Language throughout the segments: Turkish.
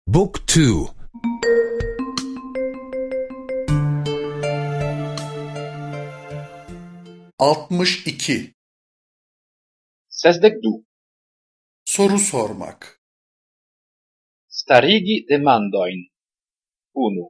Book 2. 62. Sesdek du. Soru sormak. Starigi demandojn. 1.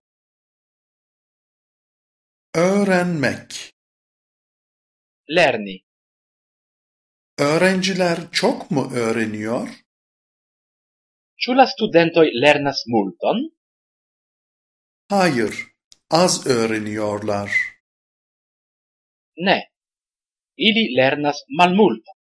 Öğrenmek. Lerni. Öğrenciler çok mu öğreniyor? Ĉu la studentoj lernas multon? Hayır, az öğreniyorlar. Ne. Ili lernas malmulton.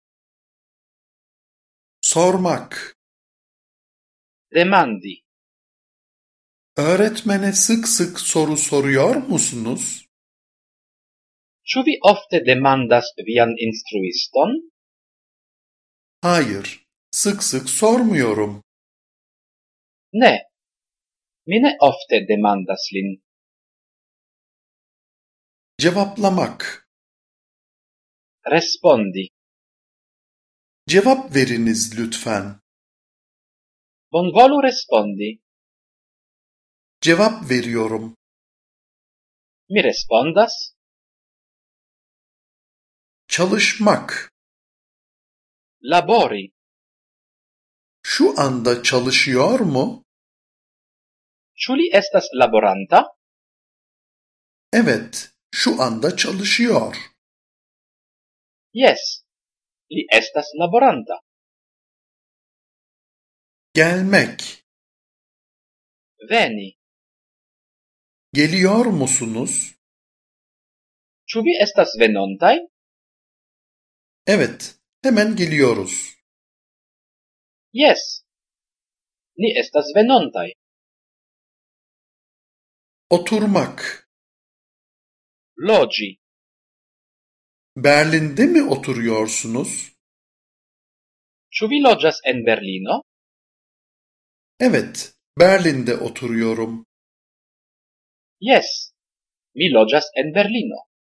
Sormak. Demandi. Öğretmene sık sık soru soruyor musunuz? Ĉu vi ofte demandas vian instruiston? Hayır, sık sık sormuyorum. Ne. Mi ne ofte demandas lin. Cevaplamak. Respondi. Cevap veriniz lütfen. Bonvolu respondi. Cevap veriyorum. Mi respondas? Çalışmak. Labori. Şu anda çalışıyor mu? Ĉu li estas laboranta? Evet, şu anda çalışıyor. Yes. Li estas laboranta. Gelmek. Veni. Geliyor musunuz? Ĉu vi estas venontaj? Evet, hemen geliyoruz. Yes. Ni estas venontaj. Oturmak. Loĝi. Berlin'de mi oturuyorsunuz? Ĉu vi loĝas en Berlino? Evet, Berlin'de oturuyorum. Yes. Mi loĝas en Berlino.